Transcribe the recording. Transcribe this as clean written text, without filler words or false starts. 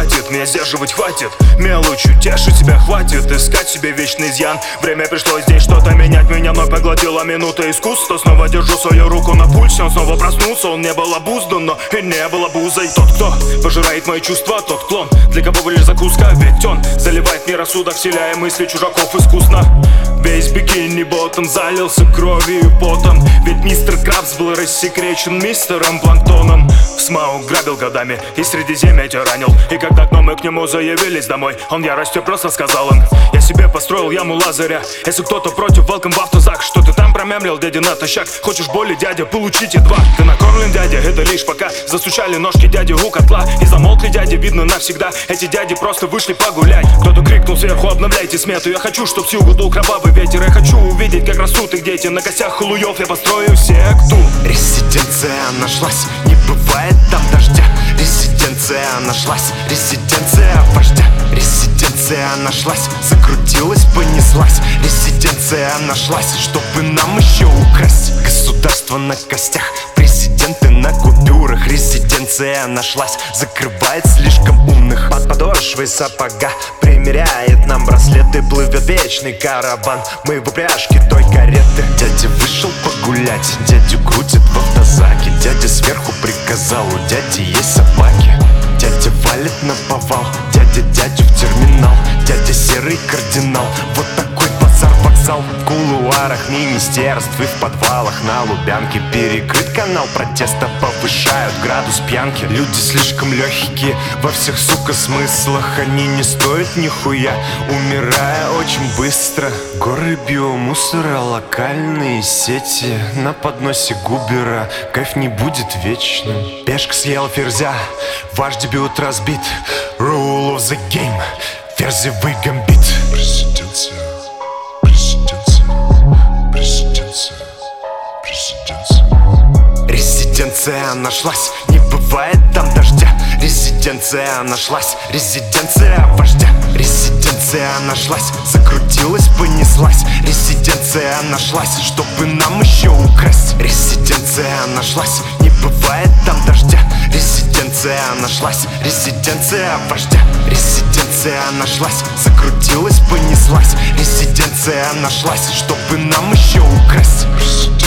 хватит, меня сдерживать хватит. Мелочью тешить себя хватит, искать себе вечный изъян. Время пришло здесь что-то менять, меня вновь поглотила минута искусства. Снова держу свою руку на пульсе, он снова проснулся. Он не был обуздан, но и не был обузой. Тот, кто пожирает мои чувства, тот клон, для кого вы лишь закуска. Ведь он заливает мне рассудок, вселяя мысли чужаков искусно. Весь бикини-ботом залился кровью и потом. Ведь мистер Крабс был рассекречен мистером Планктоном. Смаук грабил годами и Средиземье тебя ранил. И когда дном мы к нему заявились домой, он яростью просто сказал им: я себе построил яму Лазаря. Если кто-то против, welcome в автозак. Что ты там промямлил, дядя натощак? Хочешь боли, дядя, получите два. Ты накормлен, дядя, это лишь пока. Застучали ножки дяди у котла и замолкли дяди, видно навсегда. Эти дяди просто вышли погулять. Кто-то крикнул сверху: обновляйте смету. Я хочу, чтоб с юга дул кровавый ветер. Я хочу увидеть, как растут их дети. На костях халуев я построю секту. Резиденция нашлась, не бывает там дождя. Резиденция нашлась, резиденция вождя. Резиденция нашлась, закрутилась, понеслась. Резиденция нашлась, чтобы нам еще украсть. Государство на костях, президенты на купюрах. Резиденция нашлась, закрывает слишком умных. Под подошвой сапога примеряет нам браслеты. Плывет вечный караван, мы в упряжке той кареты. Дядя вышел погулять, дядю крутит в автозаке. Дядя сверху приказал, у дяди есть собаки. Дядя валит на повал, дядя дядю в терминал. Дядя серый кардинал, вот такой базар-вокзал. В кулуарах министерств и в подвалах на Лубянке перекрыт канал протеста, повышают градус пьянки. Люди слишком легкие во всех, сука, смыслах. Они не стоят нихуя, умирая очень быстро. Горы биомусора, локальные сети на подносе Губера. Кайф не будет вечным. Пешка съела ферзя, ваш дебют разбит. Rule of the game, ферзевый гамбит. Президенция, президенция, президенция, президенция. Резиденция нашлась, не бывает там дождя. Резиденция нашлась, резиденция вождя. Резиденция нашлась, закрутилась, понеслась. Резиденция нашлась, чтобы нам еще украсть. Резиденция нашлась, не бывает там дождя. Резиденция нашлась, резиденция вождя. Резиденция нашлась, закрутилась, понеслась. Резиденция нашлась, чтобы нам еще украсть.